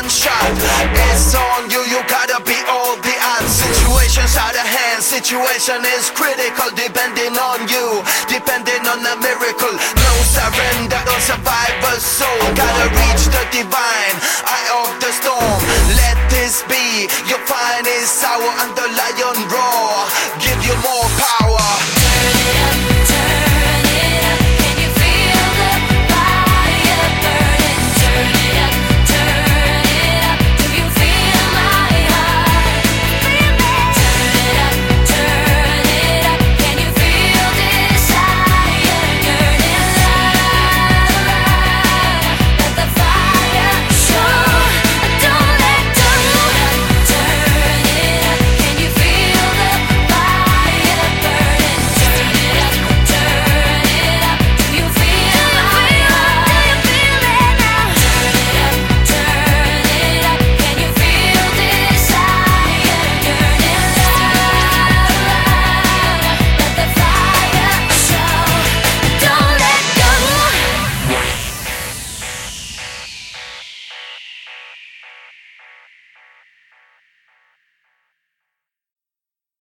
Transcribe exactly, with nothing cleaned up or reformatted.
one shot. It's on you, you gotta be all the odds. Situation's out of hand, situation is critical. Depending on you, depending on the miracle. No surrender, don't survive a soul. Gotta reach the divine, eye of the storm. Let this be your finest hour under lion roar.